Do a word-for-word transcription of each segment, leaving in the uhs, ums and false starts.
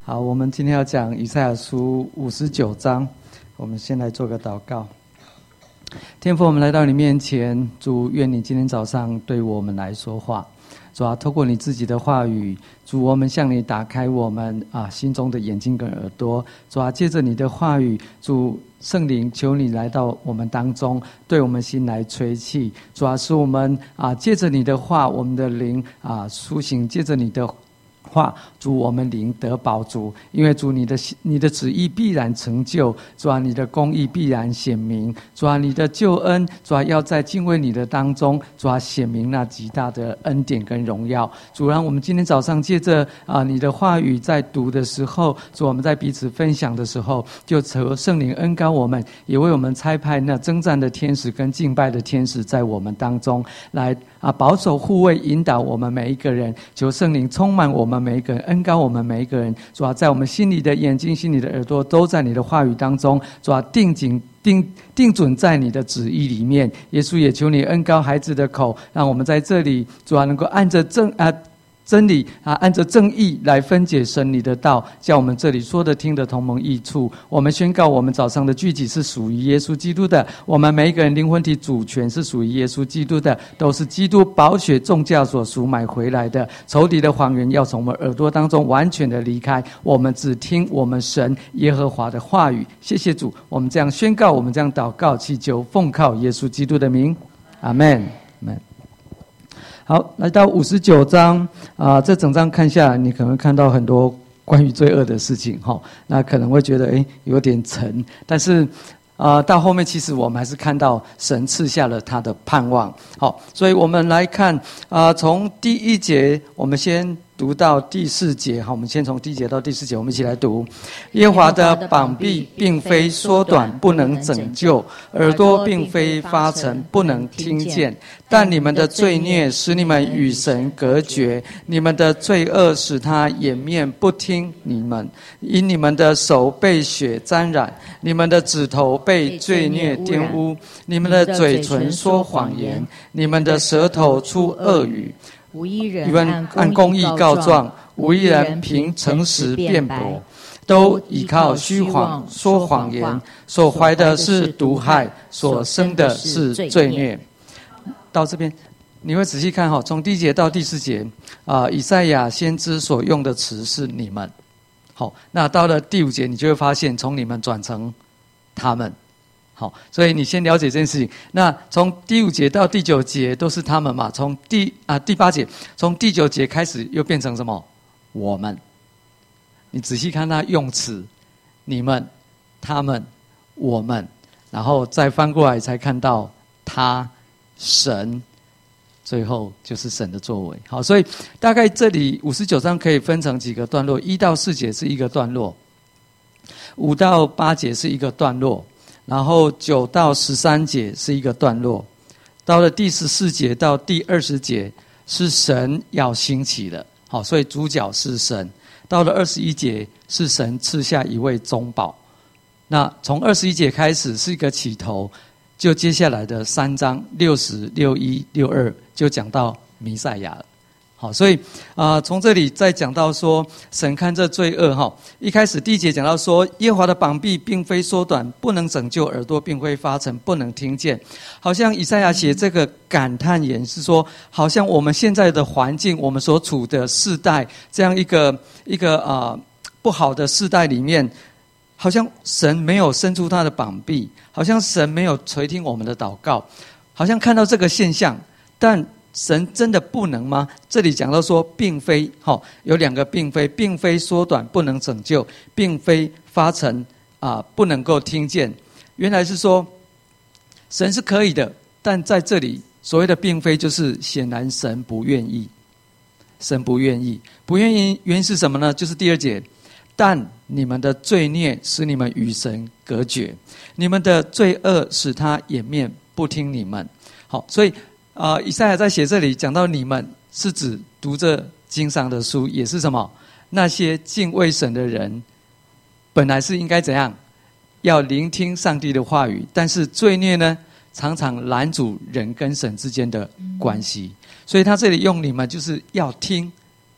好，我们今天要讲以赛亚书五十九章，我们先来做个祷告。天父，我们来到你面前，主，愿你今天早上对我们来说话。主啊，透过你自己的话语，主，我们向你打开我们啊心中的眼睛跟耳朵。主啊，借着你的话语，主圣灵，求你来到我们当中，对我们心来吹气。主啊，使我们啊借着你的话，我们的灵啊苏醒；借着你的话，主，我们灵得饱足，因为主你的你的旨意必然成就，主啊，你的公义必然显明，主啊，你的救恩，主啊，要在敬畏你的当中，主啊，显明那极大的恩典跟荣耀。主，让我们今天早上借着啊你的话语在读的时候，主，我们在彼此分享的时候，就求圣灵恩膏我们，也为我们差派那征战的天使跟敬拜的天使在我们当中来啊保守护卫引导我们每一个人。求圣灵充满我们每一个人，恩膏我们每一个人。主啊，在我们心里的眼睛、心里的耳朵，都在你的话语当中。主啊，定睛定定准在你的旨意里面。耶稣也求你恩膏孩子的口，让我们在这里，主啊，能够按着正啊。真理啊，按着正义来分解神你的道，叫我们这里说的听的同盟益处。我们宣告，我们早上的聚集是属于耶稣基督的，我们每一个人灵魂体主权是属于耶稣基督的，都是基督宝血重价所赎买回来的。仇敌的谎言要从我们耳朵当中完全的离开，我们只听我们神耶和华的话语。谢谢主，我们这样宣告，我们这样祷告，祈求奉靠耶稣基督的名，阿们，阿们。好，来到五十九章啊、呃，这整章看下来，你可能会看到很多关于罪恶的事情哈、哦，那可能会觉得诶有点沉，但是啊、呃，到后面其实我们还是看到神赐下了他的盼望。好，所以我们来看啊、呃，从第一节我们先读到第四节。好，我们先从第一节到第四节，我们一起来读。耶和华的膀臂并非缩短，不能拯救；耳朵并非发沉，不能听见。但你们的罪孽使你们与神隔绝，你们的罪恶使他掩面不听你们。因你们的手被血沾染，你们的指头被罪孽玷污，你们的嘴唇说谎言，你们的舌头出恶语。 无一人按公义告状，无一人凭诚实辩驳，都倚靠虚谎说谎言，所怀的是毒害，所生的是罪孽。到这边你会仔细看哈，从第一节到第四节啊、呃，以赛亚先知所用的词是你们。好，那到了第五节，你就会发现从你们转成他们。好，所以你先了解这件事情。那从第五节到第九节都是他们嘛，从第啊第八节，从第九节开始又变成什么？我们。你仔细看他用词，你们、他们、我们，然后再翻过来才看到他、神，最后就是神的作为。好，所以大概这里五十九章可以分成几个段落，一到四节是一个段落，五到八节是一个段落。然后九到十三节是一个段落，到了第十四节到第二十节是神要兴起的，好，所以主角是神。到了二十一节是神赐下一位中保。那从二十一节开始是一个起头，就接下来的三章六十、六一、六二就讲到弥赛亚了。好，所以啊、呃，从这里再讲到说，神看这罪恶哈。一开始第一节讲到说，耶和华的膀臂并非缩短，不能拯救；耳朵并非发沉，不能听见。好像以赛亚写这个感叹言是说，好像我们现在的环境，我们所处的世代，这样一个一个啊、呃、不好的世代里面，好像神没有伸出他的膀臂，好像神没有垂听我们的祷告，好像看到这个现象，但神真的不能吗？这里讲到说并非、哦、有两个并非，并非缩短不能拯救，并非发沉、呃、不能够听见。原来是说神是可以的，但在这里所谓的并非就是显然神不愿意，神不愿意，不愿意原因是什么呢？就是第二节，但你们的罪孽使你们与神隔绝，你们的罪恶使他掩面不听你们。好，所以啊、呃，以赛亚在写这里讲到你们，是指读着经上的书，也是什么？那些敬畏神的人，本来是应该怎样？要聆听上帝的话语，但是罪孽呢，常常拦阻人跟神之间的关系。所以他这里用你们，就是要听，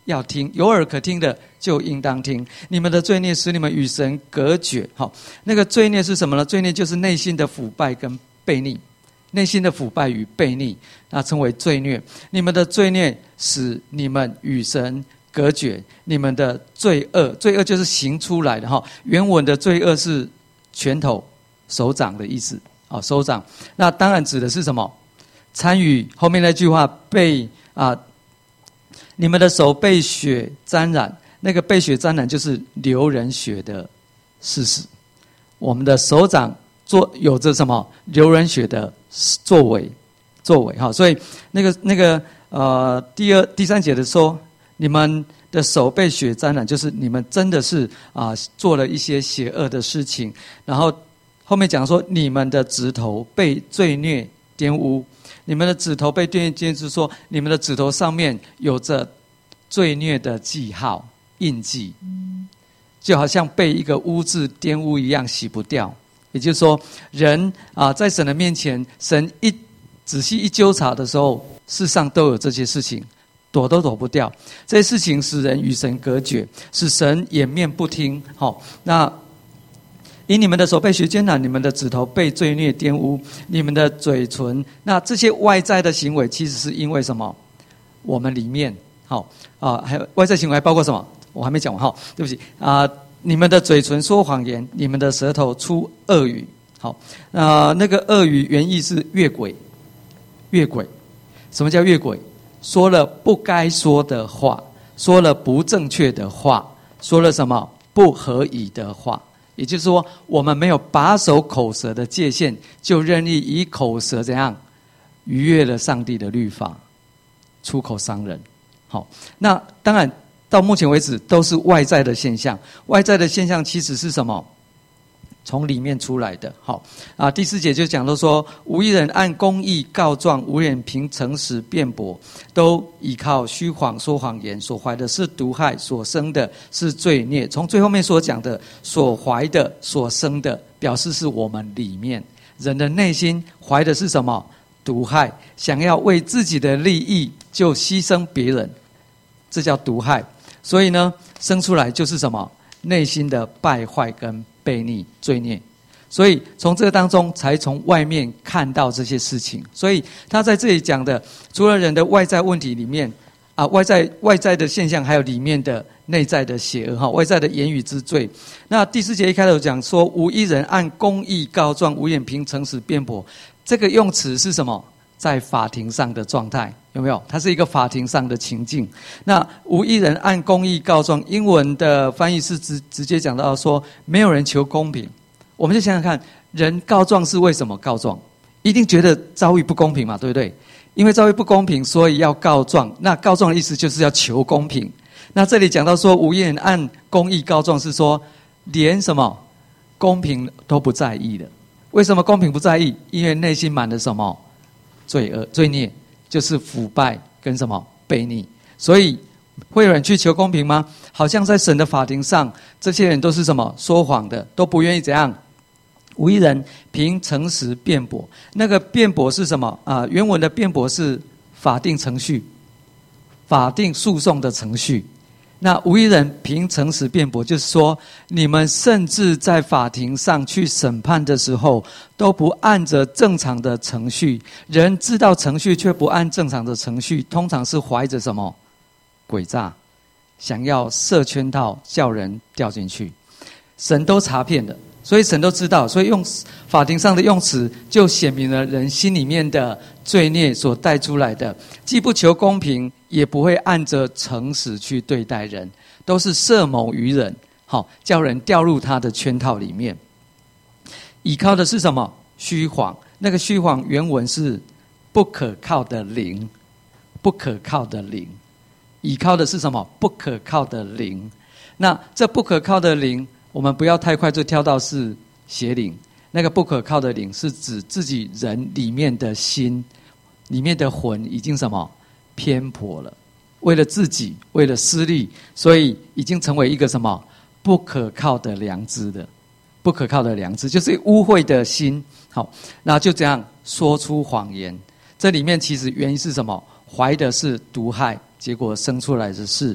要听，有耳可听的就应当听。你们的罪孽使你们与神隔绝。好，那个罪孽是什么呢？罪孽就是内心的腐败跟悖逆，内心的腐败与悖逆，那称为罪孽。你们的罪孽使你们与神隔绝，你们的罪恶，罪恶就是行出来的哈。原文的罪恶是拳头、手掌的意思啊，手掌。那当然指的是什么？参与后面那句话被啊。你们的手被血沾染，那个被血沾染就是流人血的事实。我们的手掌做有着什么流人血的作为，作为哈。所以那个那个呃，第二第三节的说，你们的手被血沾染，就是你们真的是啊、呃、做了一些邪恶的事情。然后后面讲说，你们的指头被罪孽玷污。你们的指头被罪孽玷污，就是说你们的指头上面有着罪孽的记号印记，就好像被一个污渍玷污一样，洗不掉。也就是说，人啊，在神的面前，神一仔细一纠察的时候，世上都有这些事情，躲都躲不掉。这些事情使人与神隔绝，使神掩面不听。好，那。因你们的手被血沾染，你们的指头被罪孽玷污，你们的嘴唇，那这些外在的行为，其实是因为什么？我们里面，好啊，还有外在行为还包括什么？我还没讲完哈，对不起啊、呃，你们的嘴唇说谎言，你们的舌头出恶语。好，啊、呃，那个恶语原意是越轨，越轨。什么叫越轨？说了不该说的话，说了不正确的话，说了什么不合宜的话。也就是说，我们没有把守口舌的界限，就任意以口舌怎样逾越了上帝的律法，出口伤人。好，那当然到目前为止都是外在的现象。外在的现象其实是什么？从里面出来的。好啊，第四节就讲到说，无一人按公义告状，无人凭诚实辩驳，都依靠虚谎说谎言，所怀的是毒害，所生的是罪孽。从最后面所讲的所怀的所生的，表示是我们里面人的内心怀的是什么？毒害，想要为自己的利益就牺牲别人，这叫毒害。所以呢，生出来就是什么？内心的败坏跟悖逆罪孽。所以从这个当中才从外面看到这些事情。所以他在这里讲的，除了人的外在问题里面啊，外在外在的现象，还有里面的内在的邪恶哈，外在的言语之罪。那第四节一开头讲说，无一人按公义告状，无人凭诚实辩驳。这个用词是什么？在法庭上的状态，有没有？它是一个法庭上的情境。那无一人按公义告状，英文的翻译是直直接讲到说，没有人求公平。我们就想想看，人告状是为什么告状？一定觉得遭遇不公平嘛，对不对？因为遭遇不公平，所以要告状。那告状的意思就是要求公平。那这里讲到说，无一人按公义告状，是说连什么公平都不在意的。为什么公平不在意？因为内心满了什么？罪恶、罪孽，就是腐败跟什么悖逆。所以会有人去求公平吗？好像在神的法庭上，这些人都是什么？说谎的，都不愿意怎样？无一人凭诚实辩驳。那个辩驳是什么啊？原文的辩驳是法定程序，法定诉讼的程序。那无一人凭诚实辩驳，就是说，你们甚至在法庭上去审判的时候，都不按着正常的程序。人知道程序，却不按正常的程序，通常是怀着什么？诡诈，想要设圈套，叫人掉进去。神都查遍的，所以神都知道，所以用法庭上的用词，就显明了人心里面的罪孽所带出来的，既不求公平，也不会按着诚实去对待人，都是设谋于人，好叫人掉入他的圈套里面。倚靠的是什么？虚谎。那个虚谎原文是不可靠的灵，不可靠的灵。倚靠的是什么？不可靠的灵。那这不可靠的灵，我们不要太快就跳到是邪灵。那个不可靠的灵是指自己人里面的心，里面的魂已经什么？偏颇了，为了自己，为了私利，所以已经成为一个什么不可靠的良知的，不可靠的良知，就是污秽的心。好，那就这样说出谎言。这里面其实原因是什么？怀的是毒害，结果生出来的是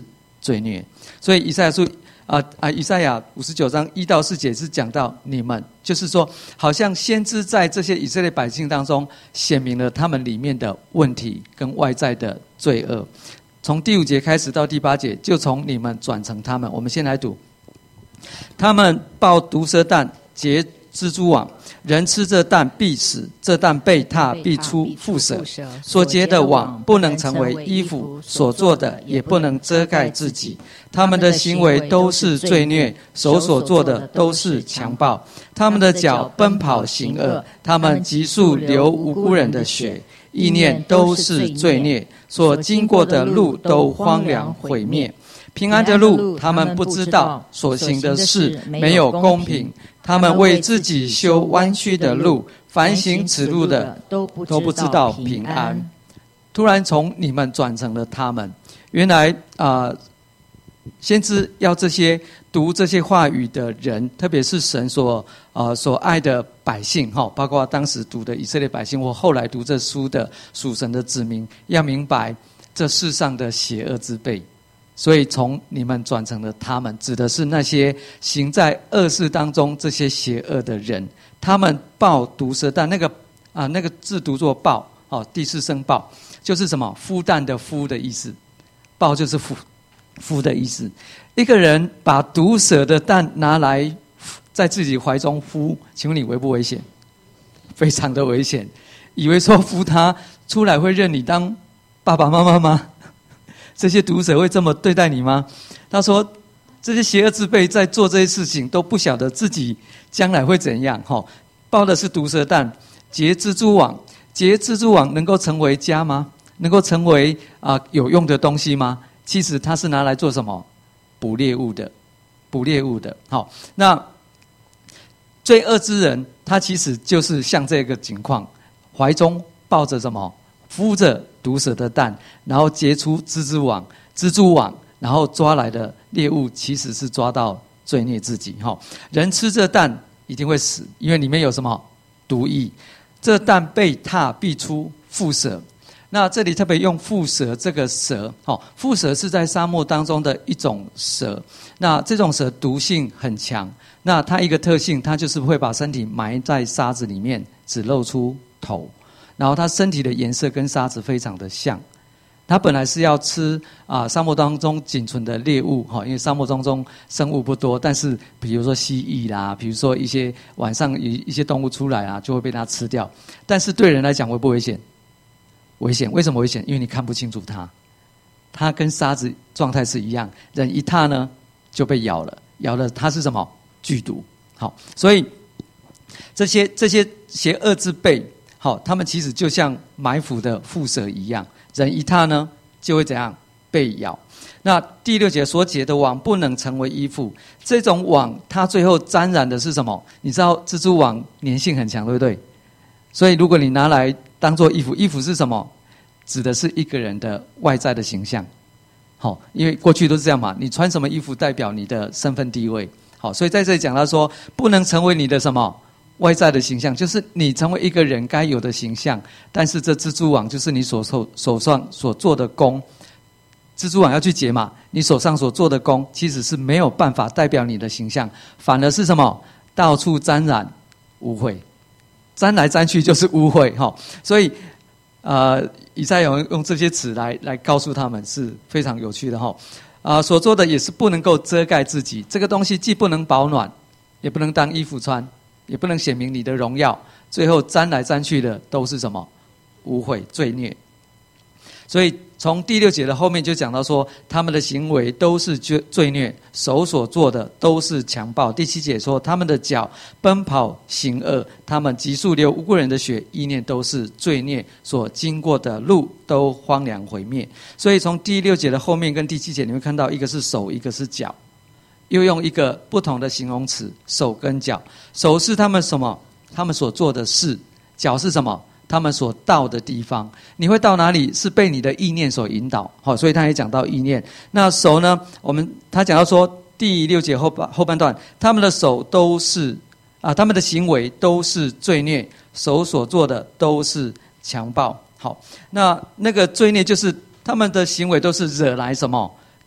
罪孽。所以以赛亚书啊啊，以赛亚五十九章一到四节是讲到你们，就是说，好像先知在这些以色列百姓当中显明了他们里面的问题跟外在的罪恶。从第五节开始到第八节，就从你们转成他们。我们先来读：他们抱毒蛇蛋，结蜘蛛网，人吃这蛋必死，这蛋被踏必出腹蛇。所结的网不能成为衣服，所做的也不能遮盖自己。他们的行为都是罪孽，手所做的都是强暴。他们的脚奔跑行恶，他们急速流无辜人的血，意念都是罪孽，所经过的路都荒凉毁灭。平安的路他们不知道，所行的事没有公平。他们为自己修弯曲的路，凡行此路的都不知道平安。突然从你们转成了他们。原来啊、呃，先知要这些读这些话语的人，特别是神所呃所爱的百姓哈，包括当时读的以色列百姓，或后来读这书的属神的子民，要明白这世上的邪恶之辈。所以从你们转成了他们，指的是那些行在恶事当中这些邪恶的人。他们抱毒蛇蛋，那个啊、呃、那个字读作抱，哦，第四声抱，就是什么孵蛋的孵的意思，抱就是孵孵的意思。一个人把毒蛇的蛋拿来在自己怀中孵，请问你危不危险？非常的危险。以为说孵它出来会认你当爸爸妈妈吗？这些毒蛇会这么对待你吗？他说这些邪恶之辈在做这些事情都不晓得自己将来会怎样。抱的是毒蛇蛋，结蜘蛛网。结蜘蛛网能够成为家吗？能够成为、呃、有用的东西吗？其实它是拿来做什么？捕猎物的，捕猎物的。好，那罪恶之人他其实就是像这个情况，怀中抱着什么？孵着毒蛇的蛋，然后结出蜘蛛网，蜘蛛网，然后抓来的猎物其实是抓到罪孽自己。人吃这蛋一定会死，因为里面有什么毒液。这蛋被踏必出腹蛇。那这里特别用腹蛇这个蛇，腹蛇是在沙漠当中的一种蛇。那这种蛇毒性很强，那它一个特性，它就是会把身体埋在沙子里面，只露出头。然后它身体的颜色跟沙子非常的像，它本来是要吃啊、呃、沙漠当中仅存的猎物哈，因为沙漠当中生物不多，但是比如说蜥蜴啦，比如说一些晚上有一些动物出来啊，就会被它吃掉。但是对人来讲危不危险？危险。为什么危险？因为你看不清楚它，它跟沙子状态是一样，人一踏呢就被咬了，咬了它是什么？剧毒。好，所以这些这些邪恶之辈。好，他们其实就像埋伏的蝮蛇一样，人一踏呢，就会怎样被咬。那第六节所解的网不能成为衣服，这种网它最后沾染的是什么？你知道蜘蛛网粘性很强，对不对？所以如果你拿来当做衣服，衣服是什么？指的是一个人的外在的形象。好，因为过去都是这样嘛，你穿什么衣服代表你的身份地位。好，所以在这里讲到说，不能成为你的什么？外在的形象，就是你成为一个人该有的形象，但是这蜘蛛网就是你所手手上所做的工，蜘蛛网要去结嘛，你手上所做的工其实是没有办法代表你的形象，反而是什么？到处沾染污秽，沾来沾去就是污秽哈。所以呃，以赛亚用用这些词来来告诉他们是非常有趣的哈。啊、呃，所做的也是不能够遮盖自己，这个东西既不能保暖，也不能当衣服穿。也不能显明你的荣耀，最后沾来沾去的都是什么？污秽、罪孽。所以从第六节的后面就讲到说，他们的行为都是罪孽，手所做的都是强暴。第七节说，他们的脚奔跑行恶，他们急速流无辜人的血，意念都是罪孽，所经过的路都荒凉毁灭。所以从第六节的后面跟第七节，你会看到一个是手，一个是脚。又用一个不同的形容词，手跟脚。手是他们什么？他们所做的事。脚是什么？他们所到的地方。你会到哪里？是被你的意念所引导。好，所以他也讲到意念。那手呢？我们他讲到说第六节后半后半段，他们的手都是啊，他们的行为都是罪孽，手所做的都是强暴。好，那那个罪孽就是他们的行为都是惹来什么？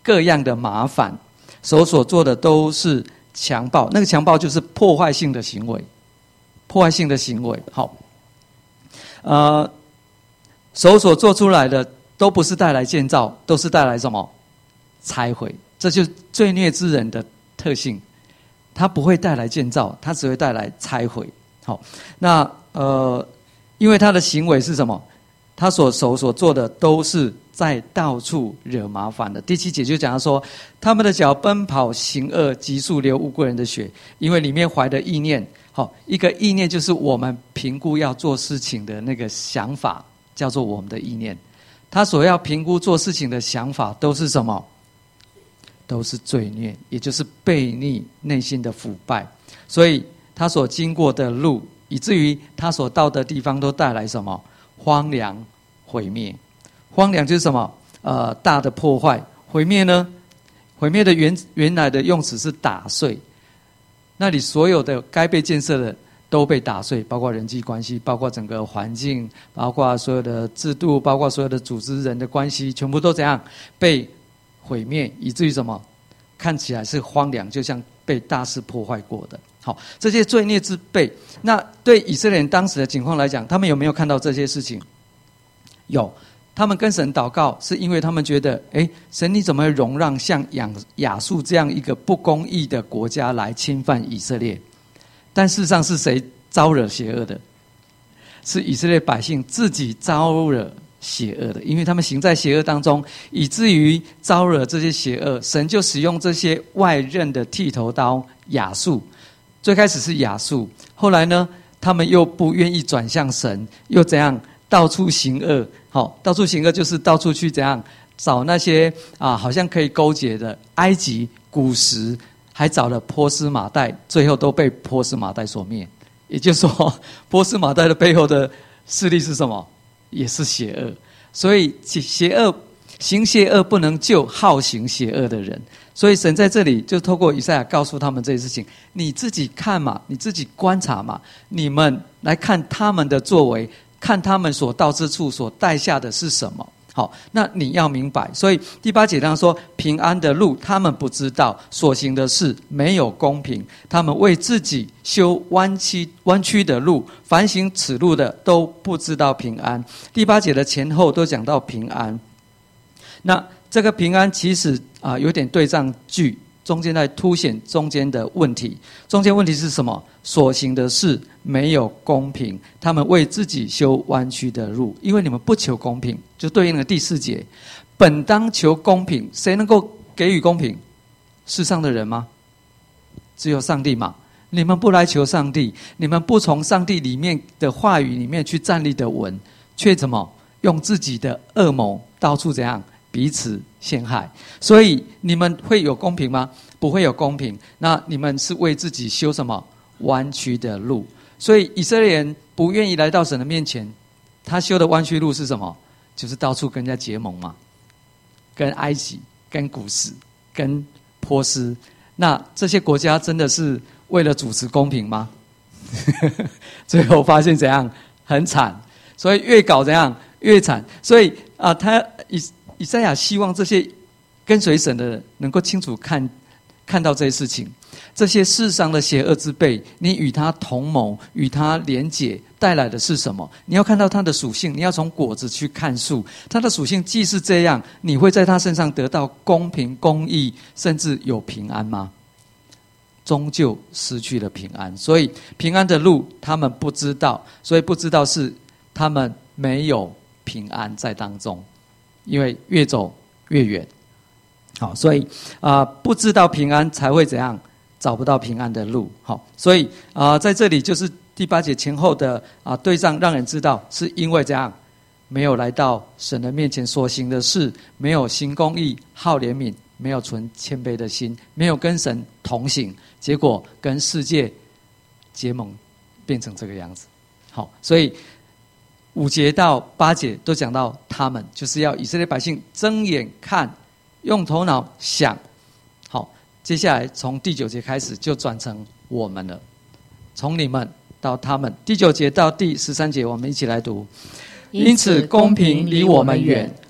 各样的麻烦，手所做的都是强暴，那个强暴就是破坏性的行为，破坏性的行为。好，呃，手所做出来的都不是带来建造，都是带来什么？拆毁。这就是罪孽之人的特性，他不会带来建造，他只会带来拆毁。好，那呃，因为他的行为是什么？他所手所做的都是在到处惹麻烦的。第七节就讲到说，他们的脚奔跑行恶，急速流无辜人的血，因为里面怀的意念，好，一个意念就是我们评估要做事情的那个想法，叫做我们的意念。他所要评估做事情的想法都是什么？都是罪孽，也就是悖逆内心的腐败。所以他所经过的路，以至于他所到的地方都带来什么？荒凉毁灭。荒凉就是什么？呃，大的破坏。毁灭呢？毁灭的原原来的用词是打碎。那里所有的该被建设的都被打碎，包括人际关系，包括整个环境，包括所有的制度，包括所有的组织人的关系，全部都怎样被毁灭，以至于什么？看起来是荒凉，就像被大肆破坏过的。好，这些罪孽之辈，那对以色列人当时的情况来讲，他们有没有看到这些事情？有，他们跟神祷告，是因为他们觉得，哎，神你怎么会容让像亚亚述这样一个不公义的国家来侵犯以色列？但事实上是谁招惹邪恶的？是以色列百姓自己招惹邪恶的，因为他们行在邪恶当中，以至于招惹这些邪恶，神就使用这些外刃的剃头刀亚述。最开始是亚述，后来呢，他们又不愿意转向神，又怎样到处行恶？好，到处行恶就是到处去怎样找那些啊，好像可以勾结的埃及、古时，还找了波斯马代，最后都被波斯马代所灭。也就是说，波斯马代的背后的势力是什么？也是邪恶。所以邪恶行邪恶不能救好行邪恶的人。所以神在这里就透过以赛亚告诉他们这些事情，你自己看嘛，你自己观察嘛，你们来看他们的作为，看他们所到之处所带下的是什么。好，那你要明白。所以第八节当中说，平安的路他们不知道，所行的事没有公平，他们为自己修弯曲弯曲的路，凡行此路的都不知道平安。第八节的前后都讲到平安。那这个平安其实啊、呃、有点对仗句，中间在凸显中间的问题。中间问题是什么？所行的事没有公平，他们为自己修弯曲的路。因为你们不求公平，就对应了第四节，本当求公平，谁能够给予公平？世上的人吗？只有上帝嘛。你们不来求上帝，你们不从上帝里面的话语里面去站立的稳，却怎么用自己的恶谋到处怎样彼此陷害？所以你们会有公平吗？不会有公平。那你们是为自己修什么弯曲的路？所以以色列人不愿意来到神的面前，他修的弯曲路是什么？就是到处跟人家结盟嘛，跟埃及、跟古时、跟波斯。那这些国家真的是为了主持公平吗？最后发现怎样？很惨。所以越搞怎样越惨。所以啊、呃，他以以赛亚希望这些跟随神的人能够清楚看看到这些事情。这些世上的邪恶之辈，你与他同谋，与他连结，带来的是什么？你要看到他的属性，你要从果子去看树。他的属性既是这样，你会在他身上得到公平、公义，甚至有平安吗？终究失去了平安。所以平安的路他们不知道，所以不知道是他们没有平安在当中，因为越走越远。好，所以啊、呃，不知道平安才会怎样？找不到平安的路。好，所以啊、呃，在这里就是第八节前后的啊、呃、对仗，让人知道是因为这样没有来到神的面前所行的事，没有行公义、好怜悯，没有存谦卑的心，没有跟神同行，结果跟世界结盟，变成这个样子。好，所以五节到八节都讲到他们，就是要以色列百姓睁眼看，用头脑想。好，接下来从第九节开始就转成我们了，从你们到他们。第九节到第十三节我们一起来读。因此公平离我们远，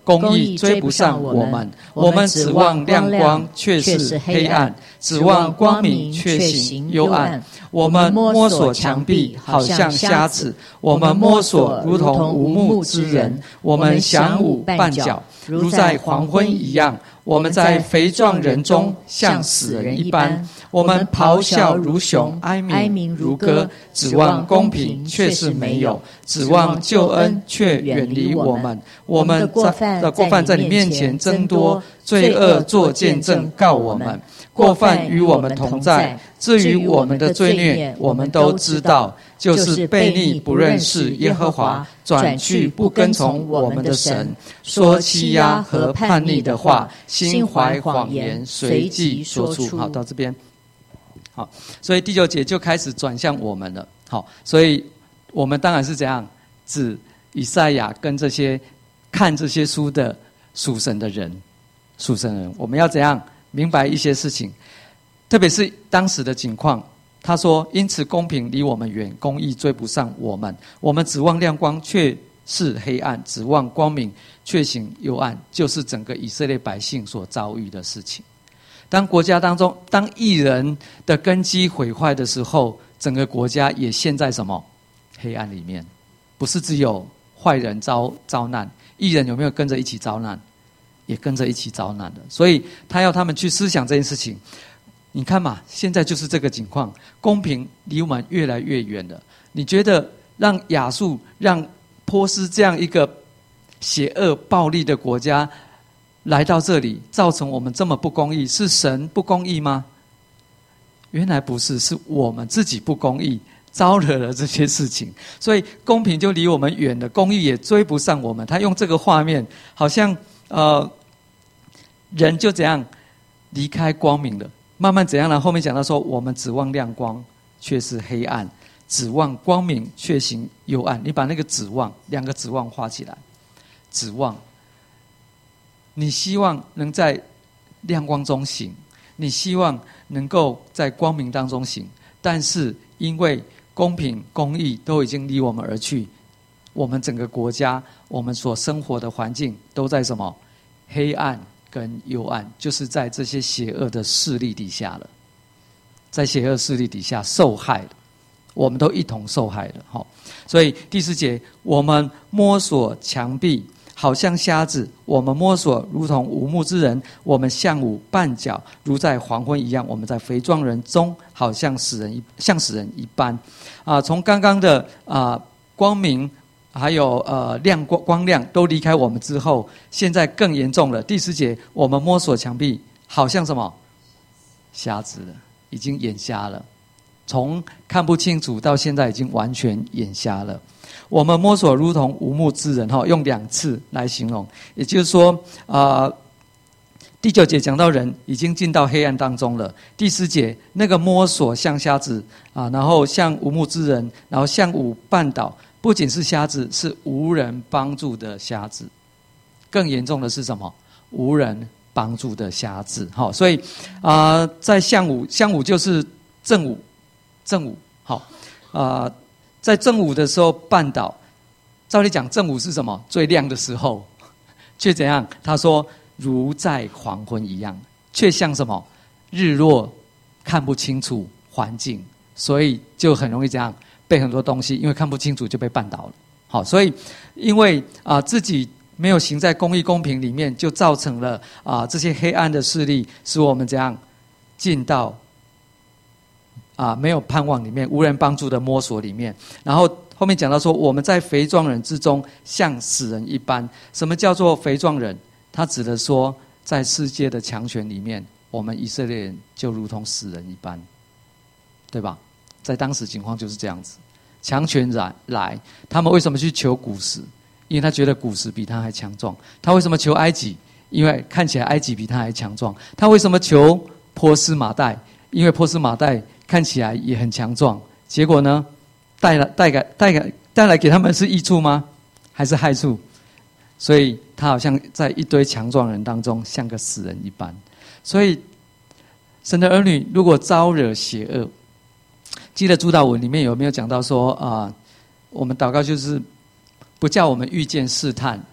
公义追不上我们，我们指望亮光，却是黑暗；指望光明，却行幽暗。我们摸索墙壁，好像瞎子；我们摸索，如同无目之人。我们晌午绊脚，如在黄昏一样。我们在肥壮人中，像死人一般。我们咆哮如熊，哀鸣如歌，指望公平，却是没有；指望救恩，却远离我们。我们的过犯在你面前增多，罪恶作见证告我们。过犯与我们同在，至于我们的罪孽，我们都知道，就是悖逆不认识耶和华，转去不跟从我们的神，说欺压和叛逆的话，心怀谎言，随即说出。好，到这边。好，所以第九节就开始转向我们了。好，所以我们当然是怎样指以赛亚跟这些看这些书的属神的人，属神的人，我们要怎样明白一些事情，特别是当时的情况。他说：“因此公平离我们远，公义追不上我们。我们指望亮光，却是黑暗；指望光明，却行幽暗。”就是整个以色列百姓所遭遇的事情。当国家当中，当义人的根基毁坏的时候，整个国家也陷在什么黑暗里面？不是只有坏人遭遭难，义人有没有跟着一起遭难？也跟着一起遭难的。所以他要他们去思想这件事情。你看嘛，现在就是这个情况，公平离我们越来越远了。你觉得让亚述、让波斯这样一个邪恶暴力的国家来到这里，造成我们这么不公义，是神不公义吗？原来不是，是我们自己不公义，招惹了这些事情。所以公平就离我们远了，公义也追不上我们。他用这个画面，好像呃，人就这样离开光明了，慢慢怎样呢？后面讲到说，我们指望亮光，却是黑暗；指望光明，却行幽暗。你把那个指望两个指望画起来，指望。你希望能在亮光中行，你希望能够在光明当中行，但是因为公平公义都已经离我们而去，我们整个国家，我们所生活的环境都在什么黑暗跟幽暗，就是在这些邪恶的势力底下了，在邪恶势力底下受害了，我们都一同受害了。好，所以第四节，我们摸索墙壁，好像瞎子；我们摸索，如同无目之人；我们向午绊脚，如在黄昏一样；我们在肥壮人中，好像死人一像死人一般。啊，从刚刚的啊光明，还有呃亮光光亮都离开我们之后，现在更严重了。第十节，我们摸索墙壁，好像什么瞎子了，已经眼瞎了，从看不清楚到现在已经完全眼瞎了。我们摸索如同无目之人，用两次来形容，也就是说，呃，第九节讲到人已经进到黑暗当中了。第十节那个摸索像瞎子啊，然后像无目之人，然后向午绊倒，不仅是瞎子，是无人帮助的瞎子。更严重的是什么？无人帮助的瞎子。好，所以啊、呃，在向午，向午就是正午，正午。好，啊、呃。在正午的时候绊倒，照理讲正午是什么？最亮的时候，却怎样？他说如在黄昏一样，却像什么？日落看不清楚环境，所以就很容易这样被很多东西，因为看不清楚就被绊倒了。好，所以因为啊、呃、自己没有行在公义公平里面，就造成了啊、呃、这些黑暗的势力，使我们这样进到啊，没有盼望里面，无人帮助的摸索里面。然后后面讲到说，我们在肥壮人之中，像死人一般。什么叫做肥壮人？他指的说，在世界的强权里面，我们以色列人就如同死人一般，对吧？在当时情况就是这样子。强权来来，他们为什么去求古时？因为他觉得古时比他还强壮。他为什么求埃及？因为看起来埃及比他还强壮。他为什么求波斯马代？因为波斯马代看起来也很强壮，结果呢，带来带给带给带来给他们是益处吗？还是害处？所以他好像在一堆强壮人当中，像个死人一般。所以，神的儿女如果招惹邪恶，记得主祷文里面有没有讲到说啊、呃，我们祷告就是不叫我们遇见试探，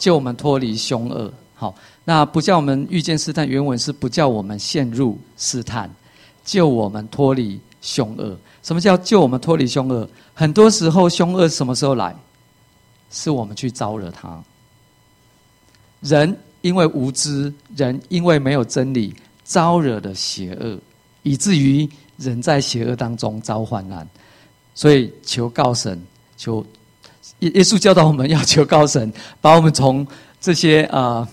救我们脱离凶恶。好，那不叫我们遇见试探，原文是不叫我们陷入试探，救我们脱离凶恶。什么叫救我们脱离凶恶？很多时候凶恶什么时候来？是我们去招惹他。人因为无知，人因为没有真理，招惹的邪恶，以至于人在邪恶当中遭患难。所以求告神，求耶耶稣教导我们要求告神，把我们从这些呃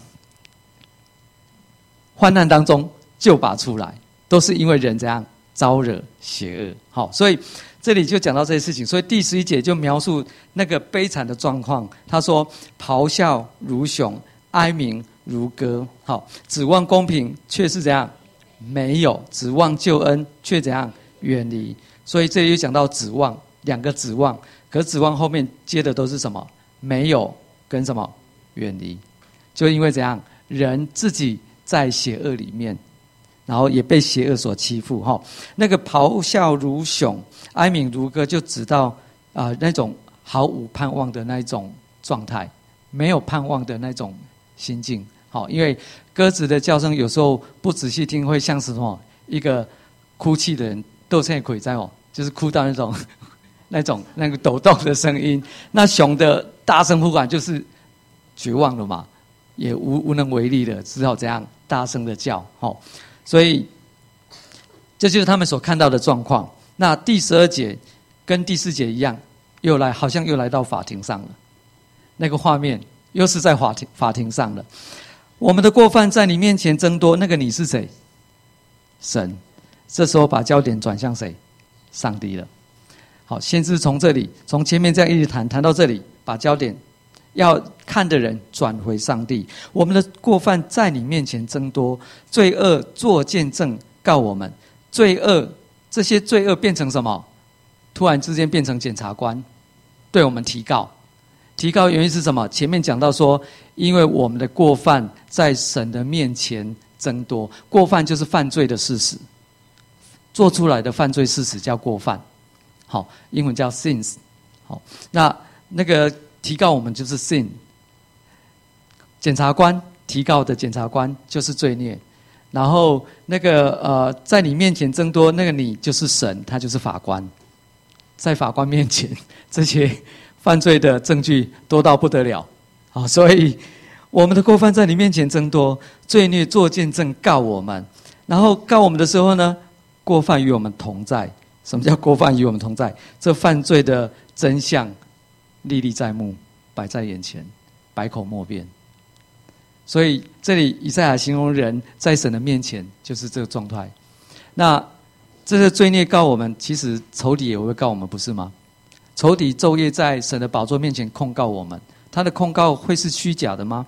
患难当中救拔出来，都是因为人怎样招惹邪恶。好，所以这里就讲到这些事情。所以第十一节就描述那个悲惨的状况。他说：咆哮如熊，哀鸣如歌。好，指望公平却是怎样没有，指望救恩却怎样远离。所以这里就讲到指望，两个指望，可是指望后面接的都是什么？没有跟什么远离。就因为怎样，人自己在邪恶里面，然后也被邪恶所欺负。哈，那个咆哮如熊，哀鸣如歌，就指到啊、呃、那种毫无盼望的那一种状态，没有盼望的那种心境。好，因为鸽子的叫声有时候不仔细听，会像是什么一个哭泣的人，斗现鬼在哦，就是哭到那种那种那个抖动的声音。那熊的大声呼喊就是绝望了嘛，也无无能为力了，只好这样大声的叫。好，所以这就是他们所看到的状况。那第十二节跟第四节一样，又来好像又来到法庭上了，那个画面又是在法庭法庭上了。我们的过犯在你面前增多，那个你是谁？神。这时候把焦点转向谁？上帝了。好，先是从这里，从前面这样一直谈，谈到这里，把焦点要看的人转回上帝。我们的过犯在你面前增多，罪恶作见证告我们。罪恶，这些罪恶变成什么？突然之间变成检察官对我们提告。提告原因是什么？前面讲到说，因为我们的过犯在神的面前增多。过犯就是犯罪的事实，做出来的犯罪事实叫过犯。好，英文叫 sins。好，那那个提告我们就是 sin。检察官提告的检察官就是罪孽。然后那个呃，在你面前增多，那个你就是神，他就是法官。在法官面前，这些犯罪的证据多到不得了。好，所以我们的过犯在你面前增多，罪孽作见证告我们。然后告我们的时候呢，过犯与我们同在。什么叫过犯与我们同在？这犯罪的真相历历在目，摆在眼前，百口莫辩。所以这里以赛亚形容人在神的面前就是这个状态。那这个罪孽告我们，其实仇敌也会告我们，不是吗？仇敌昼夜在神的宝座面前控告我们，他的控告会是虚假的吗？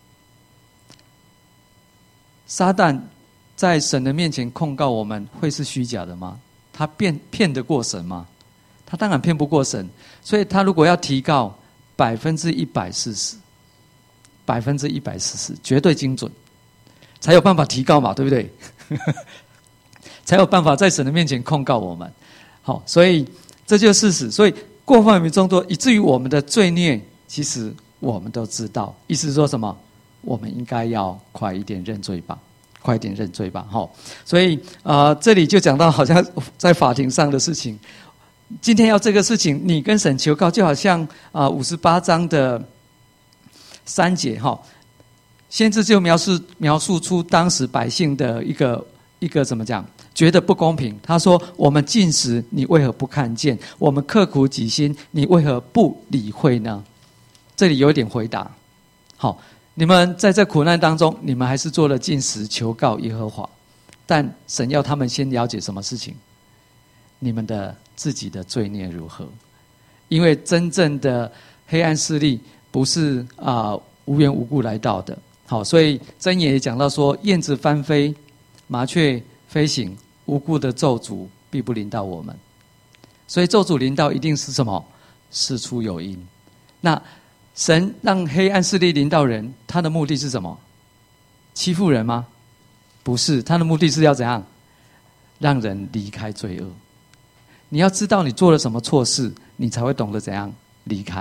撒旦在神的面前控告我们，会是虚假的吗？他骗骗得过神吗？他当然骗不过神。所以他如果要提告，百分之一百事实，百分之一百事实，绝对精准，才有办法提告嘛，对不对？才有办法在神的面前控告我们。好，所以这就是事实。所以过犯与众多，以至于我们的罪孽，其实我们都知道。意思是说什么？我们应该要快一点认罪吧，快一点认罪吧。好，所以啊、呃，这里就讲到好像在法庭上的事情。今天要这个事情，你跟神求告，就好像啊五十八章的三节哈，先知就描述描述出当时百姓的一个一个怎么讲？觉得不公平。他说：“我们禁食，你为何不看见？我们刻苦己心，你为何不理会呢？”这里有一点回答。好，你们在这苦难当中，你们还是做了禁食，求告耶和华。但神要他们先了解什么事情？你们的自己的罪孽如何？因为真正的黑暗势力不是啊、呃、无缘无故来到的。好，所以箴言也讲到说：燕子翻飞，麻雀飞行，无故的咒诅必不临到我们。所以咒诅临到一定是什么？事出有因。那神让黑暗势力临到人，他的目的是什么？欺负人吗？不是，他的目的是要怎样？让人离开罪恶。你要知道你做了什么错事，你才会懂得怎样离开。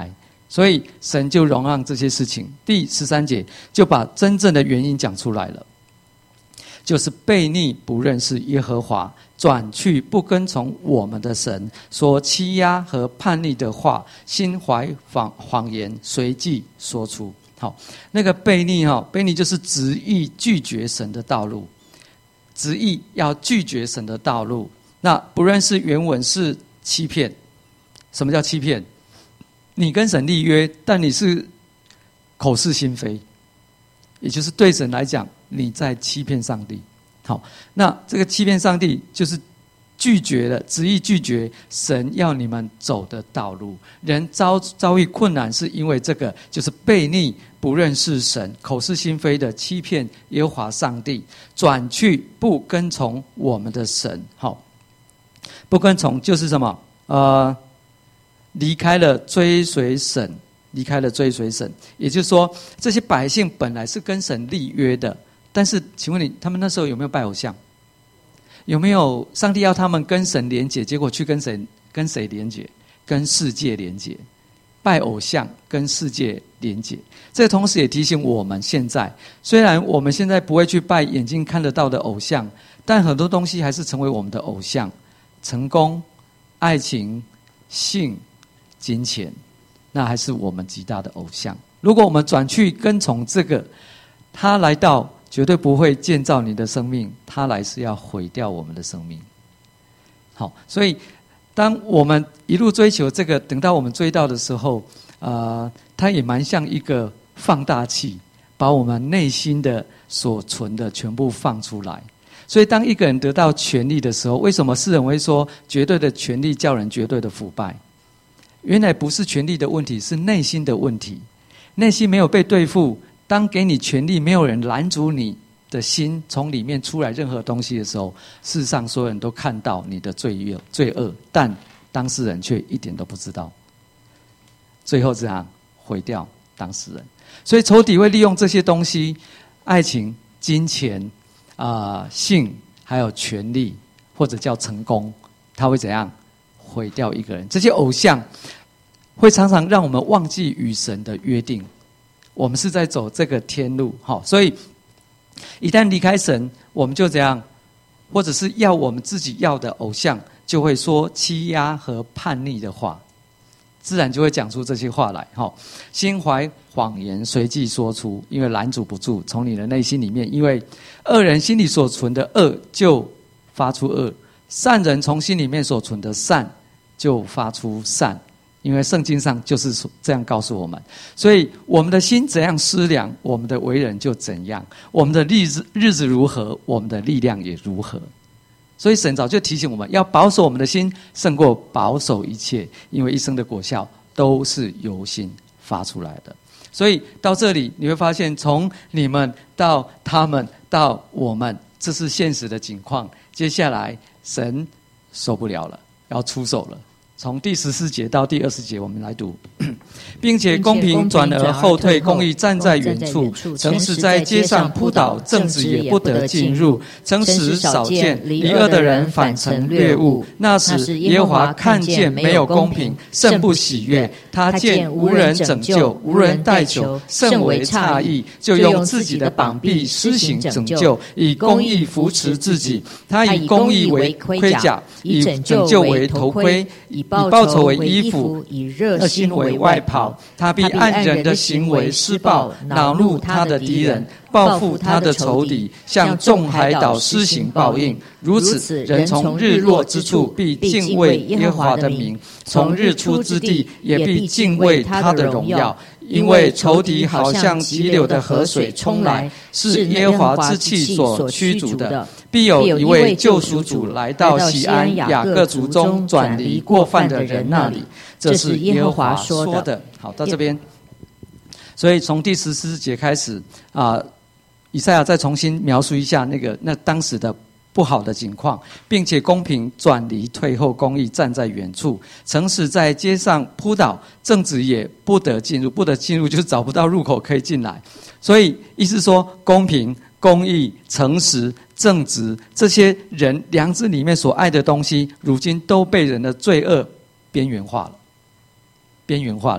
所以神就容让这些事情。第十三节就把真正的原因讲出来了，就是悖逆不认识耶和华，转去不跟从我们的神，说欺压和叛逆的话，心怀谎谎言，随即说出。好，那个悖逆哈，悖逆就是执意拒绝神的道路，执意要拒绝神的道路。那不认识原文是欺骗。什么叫欺骗？你跟神立约，但你是口是心非，也就是对神来讲，你在欺骗上帝。好，那这个欺骗上帝就是拒绝了，执意拒绝神要你们走的道路。人遭遭遇困难，是因为这个，就是悖逆、不认识神、口是心非的欺骗耶和华上帝，转去不跟从我们的神。好，不跟从就是什么？呃。离开了追随神，离开了追随神，也就是说，这些百姓本来是跟神立约的，但是，请问你，他们那时候有没有拜偶像？有没有上帝要他们跟神连结，结果去跟谁跟谁连结？跟世界连结，拜偶像跟世界连结。这同时也提醒我们，现在虽然我们现在不会去拜眼睛看得到的偶像，但很多东西还是成为我们的偶像，成功、爱情、性。金钱，那还是我们极大的偶像。如果我们转去跟从这个，他来到绝对不会建造你的生命，他来是要毁掉我们的生命。好，所以当我们一路追求这个，等到我们追到的时候，呃，它也蛮像一个放大器，把我们内心的所存的全部放出来。所以当一个人得到权力的时候，为什么世人会说绝对的权力叫人绝对的腐败？原来不是权力的问题，是内心的问题。内心没有被对付，当给你权力，没有人拦阻你的心从里面出来任何东西的时候，事实上所有人都看到你的罪恶，罪恶，但当事人却一点都不知道。最后这样毁掉当事人。所以仇敌会利用这些东西，爱情、金钱、啊、呃、性，还有权力，或者叫成功，他会怎样？毁掉一个人。这些偶像会常常让我们忘记与神的约定，我们是在走这个天路。好，所以一旦离开神，我们就怎样，或者是要我们自己要的偶像，就会说欺压和叛逆的话，自然就会讲出这些话来。好，心怀谎言，随即说出，因为拦阻不住，从你的内心里面，因为恶人心里所存的恶就发出恶，善人从心里面所存的善就发出善，因为圣经上就是这样告诉我们。所以我们的心怎样思量，我们的为人就怎样，我们的日子日子如何，我们的力量也如何。所以神早就提醒我们要保守我们的心，胜过保守一切，因为一生的果效都是由心发出来的。所以到这里你会发现，从你们到他们到我们，这是现实的景况。接下来神受不了了，要出手了。从第十四节到第二十节，我们来读，并且公平转而后退，公义站在远处，诚实在街上扑倒，正直也不得进入。诚实少见，离恶的人反成掠物。那时耶和华看见没有公平，甚不喜悦。他见无人拯救，无人代求，甚为诧异，就用自己的膀臂施行拯救，以公义扶持自己。他以公义为盔甲，以拯救为头盔，以报仇为衣服，以热心为外袍。他必按人的行为施报，恼怒他的敌人，报复他的仇敌，向众海岛施行报应。如此，人从日落之处必敬畏耶和华的名，从日出之地也必敬畏他的荣耀。因为仇敌好像急流的河水冲来，是耶和华之气所驱逐的。必有一位救赎主来到锡安雅各族中转离过犯的人那里，这是耶和华说的。好，到这边，所以从第十四节开始啊、呃，以赛亚再重新描述一下那个那当时的不好的情况，并且公平转离退后，公义站在远处，诚实在街上扑倒，正直也不得进入。不得进入就是找不到入口可以进来。所以意思说，公平、公义、诚实、正直，这些人良知里面所爱的东西，如今都被人的罪恶边缘化了。边缘化了。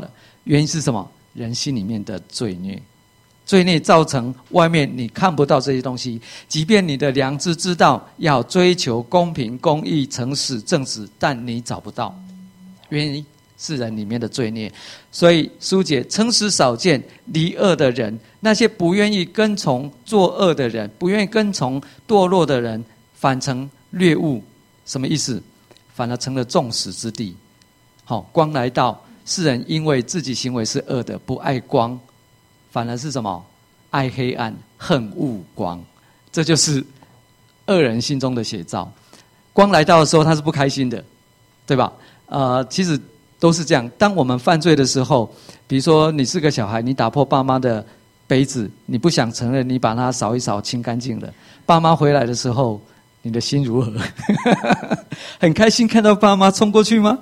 原因是什么？人心里面的罪孽，罪孽造成外面你看不到这些东西，即便你的良知知道要追求公平、公义、诚实、正直，但你找不到，原因是人里面的罪孽。所以书解诚实少见，离恶的人，那些不愿意跟从作恶的人，不愿意跟从堕落的人，反成掠物。什么意思？反而成了众矢之的。好，光来到，世人因为自己行为是恶的，不爱光，反而是什么？爱黑暗，恨恶光。这就是恶人心中的写照。光来到的时候，他是不开心的，对吧？呃，其实都是这样。当我们犯罪的时候，比如说你是个小孩，你打破爸妈的杯子，你不想承认，你把它扫一扫，清干净了。爸妈回来的时候，你的心如何？很开心看到爸妈冲过去吗？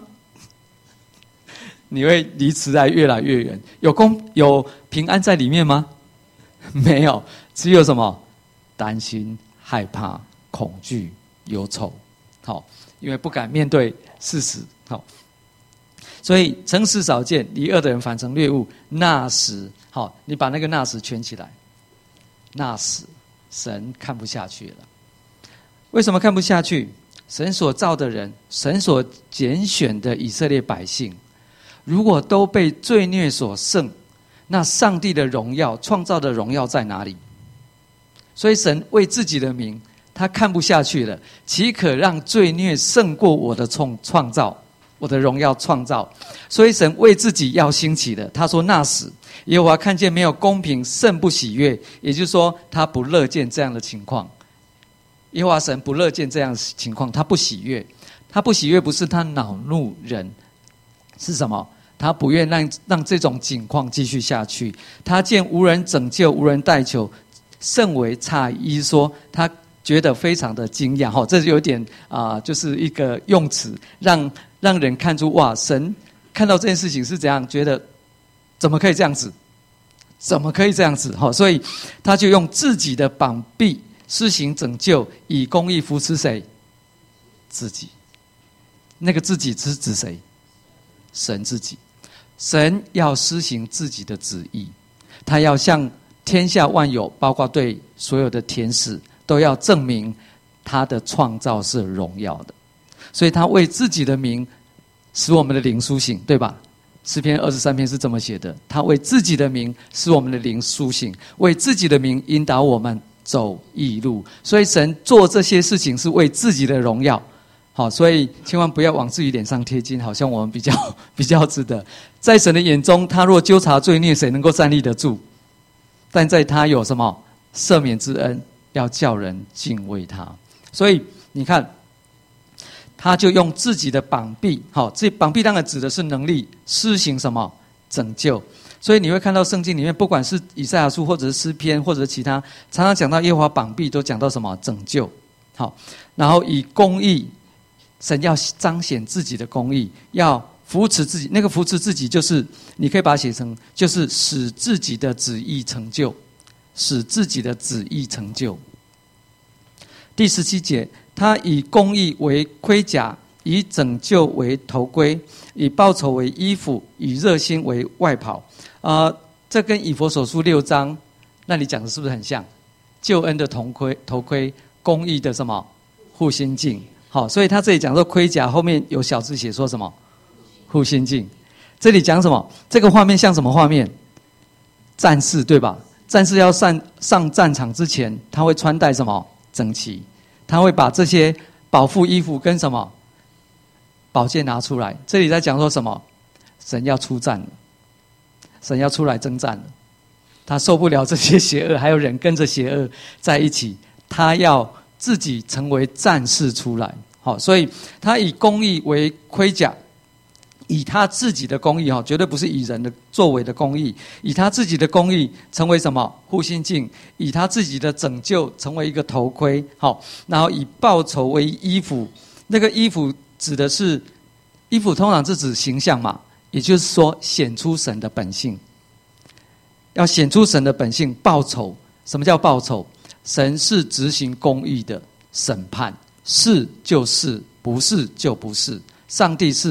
你会离慈爱越来越远。有公有平安在里面吗？没有，只有什么？担心、害怕、恐惧、忧愁。好，因为不敢面对事实。好，所以诚实少见，离恶的人反成掠物。那时，好，你把那个那时圈起来。那时，神看不下去了。为什么看不下去？神所造的人，神所拣选的以色列百姓，如果都被罪孽所胜，那上帝的荣耀、创造的荣耀在哪里？所以神为自己的名，他看不下去了，岂可让罪孽胜过我的创创造，我的荣耀创造？所以神为自己要兴起的，他说那时耶和华看见没有公平，甚不喜悦，也就是说他不乐见这样的情况。耶和华神不乐见这样的情况，他不喜悦。他不喜悦不是他恼怒人，是什么？他不愿让让这种境况继续下去。他见无人拯救，无人代求，甚为诧异，说他觉得非常的惊讶。哈，这有点啊、呃，就是一个用词，让让人看出哇，神看到这件事情是怎样，觉得怎么可以这样子？怎么可以这样子？哈，所以他就用自己的膀臂施行拯救，以公义扶持谁？自己。那个自己是指谁？神自己。神要施行自己的旨意，他要向天下万有，包括对所有的天使，都要证明他的创造是荣耀的。所以他为自己的名使我们的灵苏醒，对吧？诗篇二十三篇是这么写的，他为自己的名使我们的灵苏醒，为自己的名引导我们走义路。所以神做这些事情是为自己的荣耀。好，所以千万不要往自己脸上贴金，好像我们比较比较值得。在神的眼中，他若纠察罪孽，谁能够站立得住？但在他有什么赦免之恩，要叫人敬畏他。所以你看，他就用自己的膀臂，好，这膀臂当然指的是能力，施行什么拯救。所以你会看到圣经里面，不管是以赛亚书，或者是诗篇，或者是其他，常常讲到耶和华膀臂，都讲到什么拯救。好，然后以公义。神要彰显自己的公义，要扶持自己。那个扶持自己，就是你可以把它写成，就是使自己的旨意成就，使自己的旨意成就。第十七节，他以公义为盔甲，以拯救为头盔，以报仇为衣服，以热心为外袍。啊、呃，这跟以弗所书六章那里讲的是不是很像？救恩的头盔，头盔，公义的什么护心镜。好，所以他这里讲说盔甲，后面有小字写说什么？护心镜。这里讲什么？这个画面像什么画面？战士，对吧？战士要上上战场之前，他会穿戴什么？整齐。他会把这些保护衣服跟什么？宝剑拿出来。这里在讲说什么？神要出战了，神要出来征战了。他受不了这些邪恶，还有人跟着邪恶在一起，他要自己成为战士出来。好，所以他以公义为盔甲，以他自己的公义，绝对不是以人的作为的公义，以他自己的公义成为什么？护心镜，以他自己的拯救成为一个头盔。好，然后以报仇为衣服，那个衣服指的是，衣服通常是指形象嘛，也就是说显出神的本性，要显出神的本性。报仇，什么叫报仇？神是执行公义的审判，是就是，不是就不是。上帝是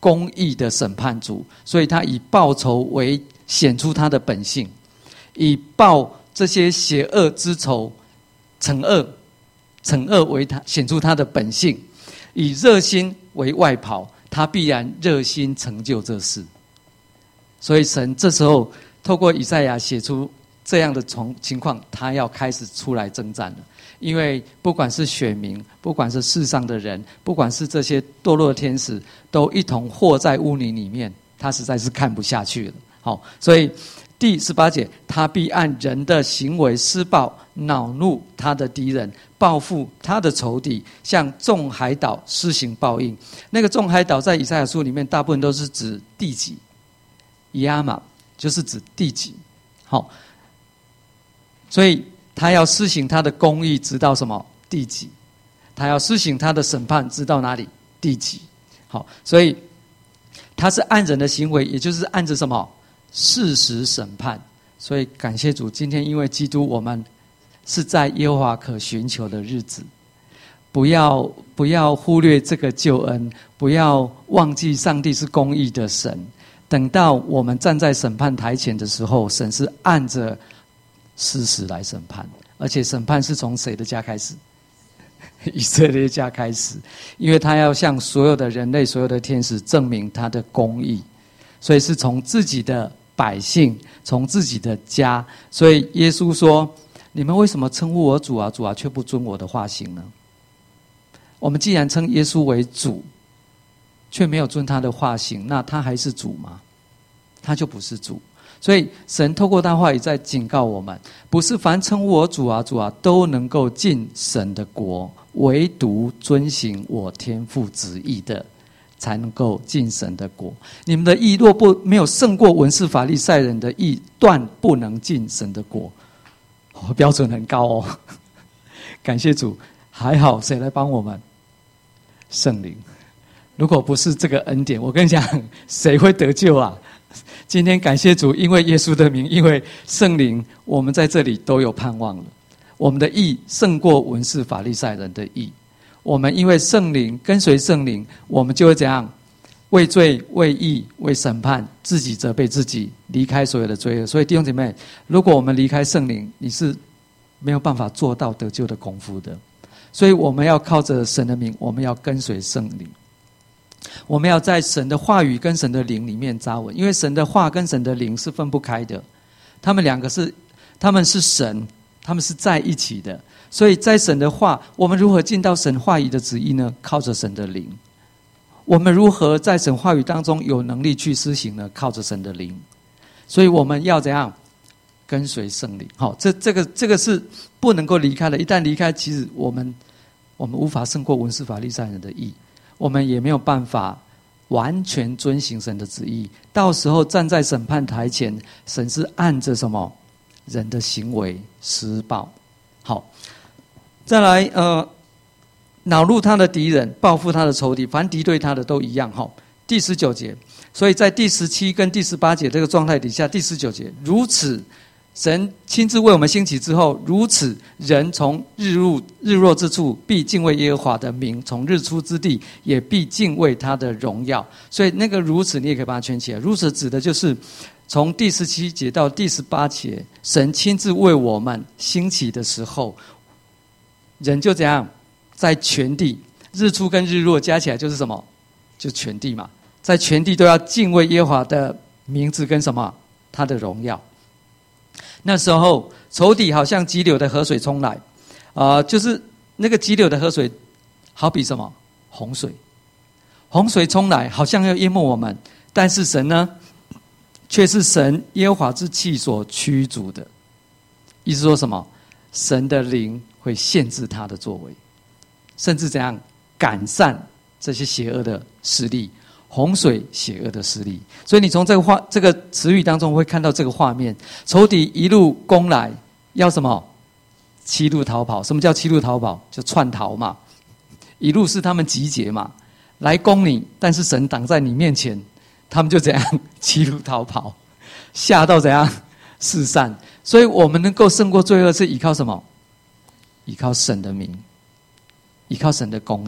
公义的审判主，所以他以报仇为显出他的本性，以报这些邪恶之仇，惩恶，惩恶为他显出他的本性，以热心为外袍，他必然热心成就这事。所以神这时候透过以赛亚写出这样的情况，他要开始出来征战了。因为不管是选民，不管是世上的人，不管是这些堕落的天使，都一同祸在污泥里面，他实在是看不下去了。好，所以第十八节，他必按人的行为施报，恼怒他的敌人，报复他的仇敌，向众海岛施行报应。那个众海岛在以赛亚书里面大部分都是指地级，亚玛就是指地级。好，所以他要施行他的公义，直到什么地极？他要施行他的审判，直到哪里？地极。好，所以他是按人的行为，也就是按着什么事实审判。所以感谢主，今天因为基督，我们是在耶和华可寻求的日子。不要不要忽略这个救恩，不要忘记上帝是公义的神。等到我们站在审判台前的时候，神是按着事实来审判，而且审判是从谁的家开始？以色列家开始，因为他要向所有的人类、所有的天使证明他的公义，所以是从自己的百姓，从自己的家。所以耶稣说：“你们为什么称呼我主啊主啊，却不遵我的话行呢？”我们既然称耶稣为主，却没有遵他的话行，那他还是主吗？他就不是主。所以神透过他话语在警告我们，不是凡称呼我主啊主啊都能够进神的国，唯独遵行我天父旨意的才能够进神的国。你们的义若不没有胜过文士法利赛人的义，断不能进神的国。哦，标准很高哦。感谢主，还好谁来帮我们？圣灵。如果不是这个恩典，我跟你讲，谁会得救啊？今天感谢主，因为耶稣的名，因为圣灵，我们在这里都有盼望了。我们的义胜过文士法利赛人的义。我们因为圣灵，跟随圣灵，我们就会怎样？为罪、为义、为审判，自己责备自己，离开所有的罪恶。所以弟兄姐妹，如果我们离开圣灵，你是没有办法做到得救的功夫的。所以我们要靠着神的名，我们要跟随圣灵。我们要在神的话语跟神的灵里面扎稳，因为神的话跟神的灵是分不开的，他们两个是，他们是神，他们是在一起的。所以在神的话，我们如何进到神话语的旨意呢？靠着神的灵。我们如何在神话语当中有能力去施行呢？靠着神的灵。所以我们要怎样？跟随圣灵。好，这这个这个是不能够离开的。一旦离开，其实我们我们无法胜过文士法利赛人的义。我们也没有办法完全遵行神的旨意，到时候站在审判台前，神是按着什么人的行为施报。好，再来呃，恼怒他的敌人，报复他的仇敌，凡敌对他的都一样。哈，第十九节，所以在第十七跟第十八节这个状态底下，第十九节，如此神亲自为我们兴起之后，如此人从日入日落之处必敬畏耶和华的名，从日出之地也必敬畏他的荣耀。所以那个如此你也可以把它圈起来，如此指的就是从第十七节到第十八节，神亲自为我们兴起的时候，人就怎样在全地，日出跟日落加起来就是什么？就全地嘛，在全地都要敬畏耶和华的名字跟什么？他的荣耀。那时候仇敌好像急流的河水冲来，啊、呃，就是那个急流的河水，好比什么？洪水，洪水冲来，好像要淹没我们，但是神呢，却是神耶和华之气所驱逐的。意思说什么？神的灵会限制他的作为，甚至怎样赶散这些邪恶的势力。洪水邪恶的势力，所以你从这个画这个词语当中会看到这个画面：仇敌一路攻来，要什么？七路逃跑。什么叫七路逃跑？就窜逃嘛。一路是他们集结嘛，来攻你，但是神挡在你面前，他们就怎样？七路逃跑，吓到怎样？四散。所以我们能够胜过罪恶，是依靠什么？依靠神的名，依靠神的公义。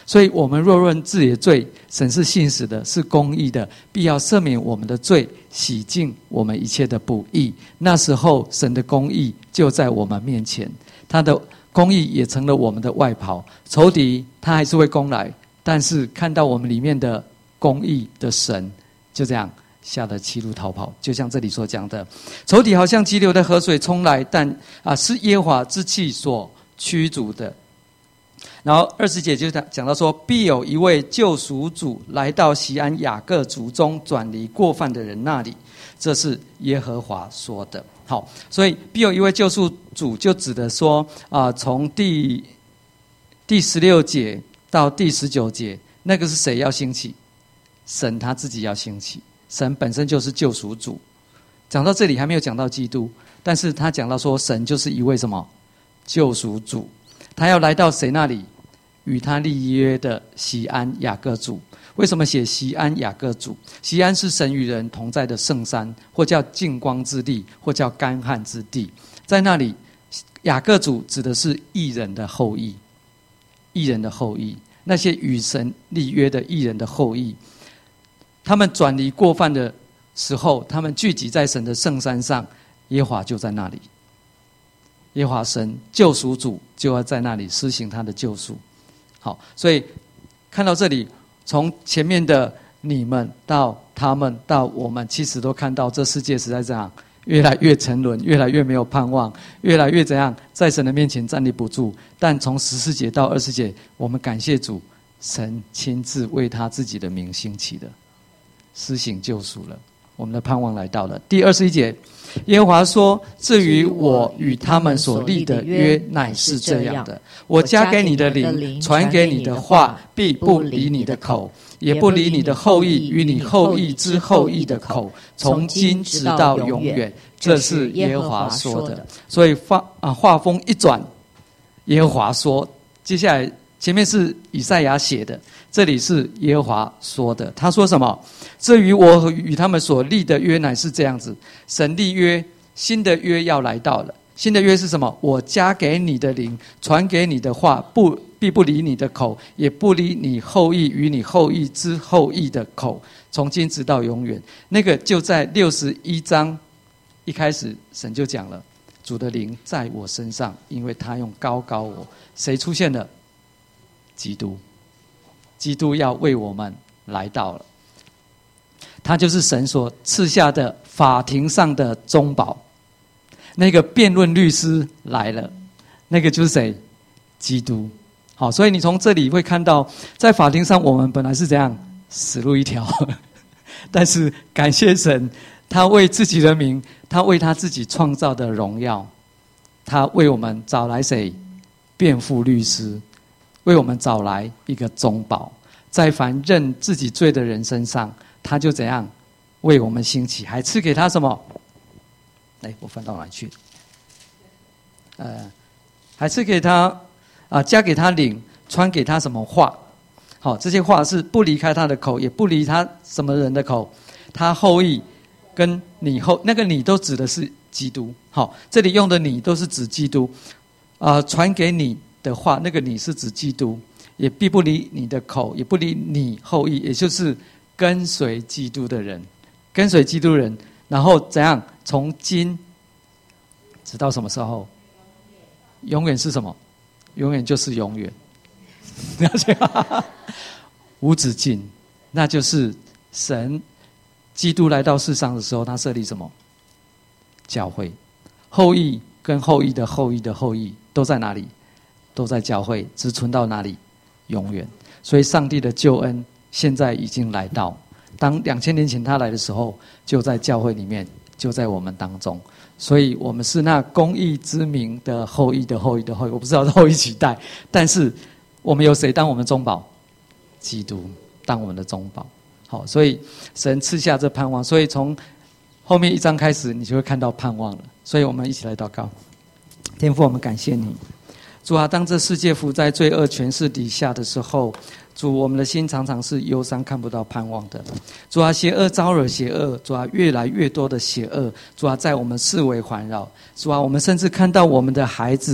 所以我们若认自己的罪，神是信实的，是公义的，必要赦免我们的罪，洗净我们一切的不义。那时候神的公义就在我们面前，他的公义也成了我们的外袍。仇敌他还是会攻来，但是看到我们里面的公义的神，就这样吓得七路逃跑。就像这里所讲的，仇敌好像急流的河水冲来，但啊是耶和华之气所驱逐的。然后二十节就讲到说，必有一位救赎主来到锡安雅各族中，转离过犯的人那里，这是耶和华说的。好，所以必有一位救赎主，就指的说啊、呃，从第第十六节到第十九节，那个是谁要兴起？神他自己要兴起，神本身就是救赎主。讲到这里还没有讲到基督，但是他讲到说，神就是一位什么救赎主，他要来到谁那里？与他立约的锡安雅各族。为什么写锡安雅各族？锡安是神与人同在的圣山，或叫净光之地，或叫干旱之地。在那里，雅各族指的是义人的后裔，义人的后裔，那些与神立约的义人的后裔，他们转离过犯的时候，他们聚集在神的圣山上，耶和华就在那里。耶和华神救赎主就要在那里施行他的救赎。好，所以看到这里，从前面的你们到他们到我们，其实都看到这世界实在这样越来越沉沦，越来越没有盼望，越来越怎样在神的面前站立不住。但从十四节到二十节，我们感谢主，神亲自为他自己的名兴起的，施行救赎了，我们的盼望来到了。第二十一节，耶和华说，至于我与他们所立的约乃是这样的，我加给你的灵，传给你的话，必不离你的口，也不离你的后裔与你后裔之后裔的口，从今直到永远。这是耶和华说的。所以话啊，话锋一转，耶和华说，接下来前面是以赛亚写的，这里是耶和华说的。他说什么？至于我与他们所立的约乃是这样子，神立约，新的约要来到了。新的约是什么？我加给你的灵，传给你的话，不必不离你的口，也不离你后裔与你后裔之后裔的口，从今直到永远。那个就在六十一章一开始，神就讲了，主的灵在我身上，因为他用膏膏我。谁出现了？基督。基督要为我们来到了，他就是神所赐下的法庭上的中保。那个辩论律师来了，那个就是谁？基督。好，所以你从这里会看到，在法庭上我们本来是怎样死路一条，但是感谢神，他为自己的名，他为他自己创造的荣耀，他为我们找来谁？辩护律师，为我们找来一个中保，在凡认自己罪的人身上，他就怎样为我们兴起，还赐给他什么？哎，我翻到哪里去？呃，还赐给他啊、呃，加给他灵，传给他什么话？好，这些话是不离开他的口，也不离他什么人的口。他后裔跟你后，那个你都指的是基督。好，这里用的你都是指基督。啊、呃，传给你的话，那个你是指基督，也必不离你的口，也不离你后裔，也就是跟随基督的人，跟随基督人，然后怎样？从今直到什么时候？永远是什么？永远就是永远，了解吗？无止境，那就是神基督来到世上的时候，他设立什么？教会。后裔跟后裔的后裔的后裔都在哪里？都在教会，只存到哪里？永远。所以上帝的救恩现在已经来到，当两千年前他来的时候，就在教会里面，就在我们当中。所以我们是那公义之名的后裔的后裔的后裔，我不知道后裔几代，但是我们有谁当我们中保？基督当我们的中保。好，所以神赐下这盼望，所以从后面一章开始，你就会看到盼望了。所以我们一起来祷告。天父，我们感谢你，主啊，当这世界伏在罪恶权势底下的时候，主，我们的心常常是忧伤，看不到盼望的。主啊，邪恶招惹邪恶，主啊，越来越多的邪恶，主啊，在我们四围环绕。主啊，我们甚至看到我们的孩子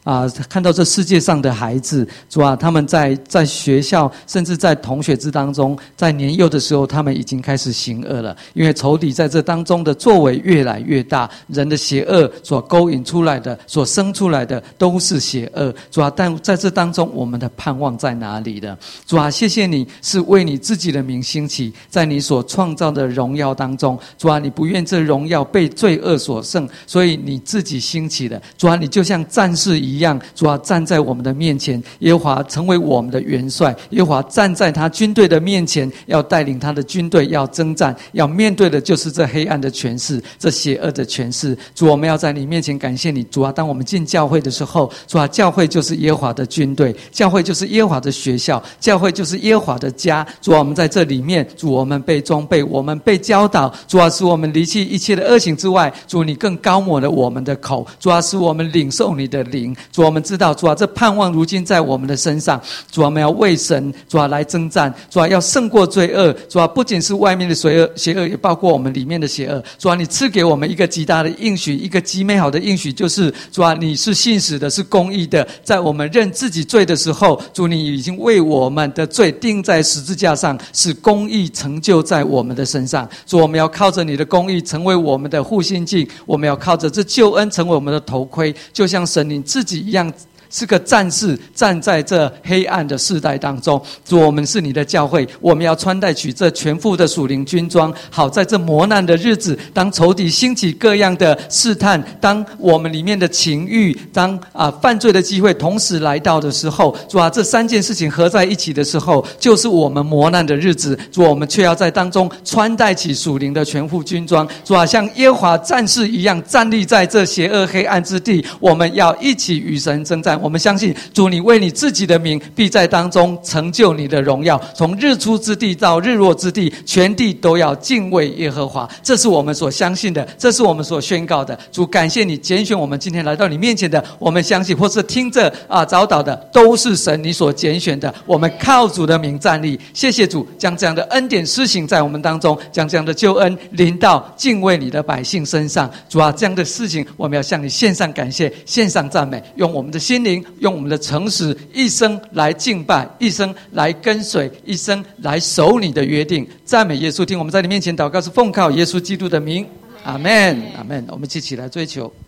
啊、呃，看到这世界上的孩子，主啊，他们在在学校，甚至在同学之当中，在年幼的时候，他们已经开始行恶了，因为仇敌在这当中的作为越来越大，人的邪恶所勾引出来的，所生出来的都是邪恶。主啊，但在这当中，我们的盼望在哪里呢？主啊，谢谢你是为你自己的名兴起，在你所创造的荣耀当中，主啊，你不愿这荣耀被罪恶所胜，所以你自己兴起的。主啊，你就像战士一样，主啊，站在我们的面前，耶和华成为我们的元帅，耶和华站在他军队的面前，要带领他的军队要征战，要面对的就是这黑暗的权势，这邪恶的权势。主，我们要在你面前感谢你。主啊，当我们进教会的时候，主啊，教会就是耶和华的军队，教会就是耶和华的学校，教会就是耶和华的家。主啊，我们在这里面，主，我们被装备，我们被教导。主啊，使我们离弃一切的恶行之外，主，你更高抹了我们的口。主啊，使我们领受你的灵。主啊，我们知道，主啊，这盼望如今在我们的身上。主啊，我们要为神，主啊，来征战。主啊，要胜过罪恶。主啊，不仅是外面的邪恶，邪恶也包括我们里面的邪恶。主啊，你赐给我们一个极大的应许，一个极美好的应许，就是主啊，你是信实的，是公义的。在我们认自己罪的时候，主，你已经为我们的罪钉在十字架上，使公义成就在我们的身上。主，我们要靠着你的公义成为我们的护心镜，我们要靠着这救恩成为我们的头盔，就像神你自己一样，是个战士，站在这黑暗的世代当中。主，我们是你的教会，我们要穿戴起这全副的属灵军装，好在这磨难的日子，当仇敌兴起各样的试探，当我们里面的情欲，当啊犯罪的机会同时来到的时候，主啊，这三件事情合在一起的时候，就是我们磨难的日子。主，我们却要在当中穿戴起属灵的全副军装。主啊，像耶和华战士一样站立在这邪恶黑暗之地，我们要一起与神征战。我们相信主，你为你自己的名必在当中成就你的荣耀，从日出之地到日落之地，全地都要敬畏耶和华。这是我们所相信的，这是我们所宣告的。主，感谢你拣选我们今天来到你面前的，我们相信或是听着啊早祷的，都是神你所拣选的。我们靠主的名站立。谢谢主，将这样的恩典施行在我们当中，将这样的救恩临到敬畏你的百姓身上。主啊，这样的事情我们要向你献上感谢，献上赞美，用我们的心灵，用我们的诚实，一生来敬拜，一生来跟随，一生来守你的约定。赞美耶稣。听我们在你面前祷告，是奉靠耶稣基督的名，阿们，阿们。我们一起来追求。